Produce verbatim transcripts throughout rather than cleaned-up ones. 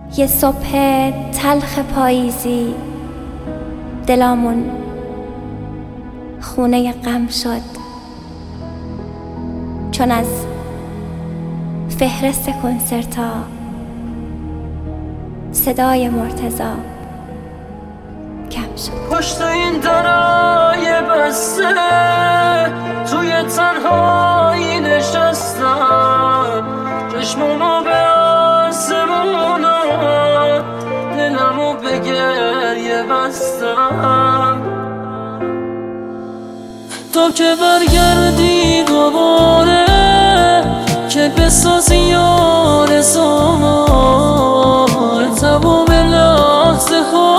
یه صبح تلخ پاییزی دلامون خونه غم شد، چون از فهرست کنسرتا صدای مرتضی کم شد. پشت این درای بسته توی تنهایی نشستم، چشمونو به آسمونا دلمو به گریه بستم. تو که برگردی دوباره که بسازی آرزوما، تمام لحظه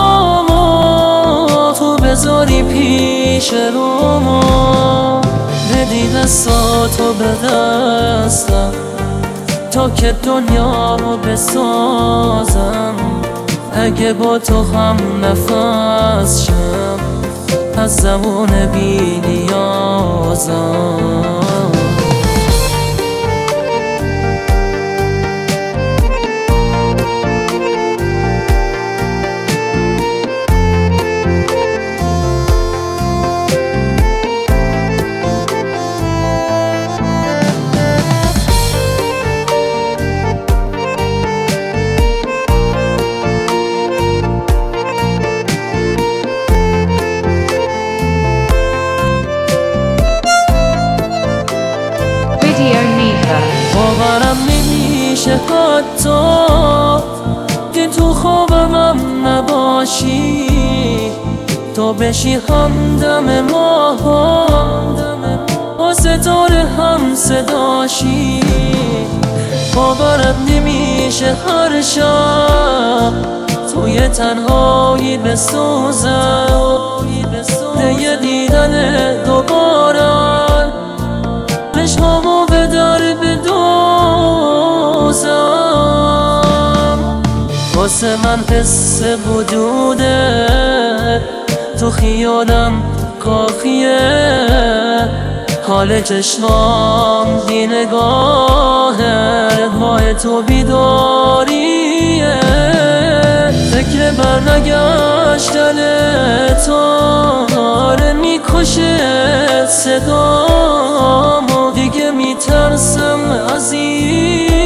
هامو تو بذاری پیش روما، بدی دستاتو به دستم تا که دنیا رو بسازم. اگه با تو هم نفس شم از زمان بی نیازم. باورم نمیشه حتی که تو خوابم نباشی، تو بشی همدم ما، با ستاره هم صداشی. باورم نمیشه هر شب توی تنهایی بسوزم، یه دیدن دوباره چشمامو به در بدوزم. واسه من حس وجوده تو خیالم کافیه، حال چشمام بی نگاهه، ماه تو بیداریه. فکر برنگشتن تو آره میکشه صدامو، دیگه میترسم از این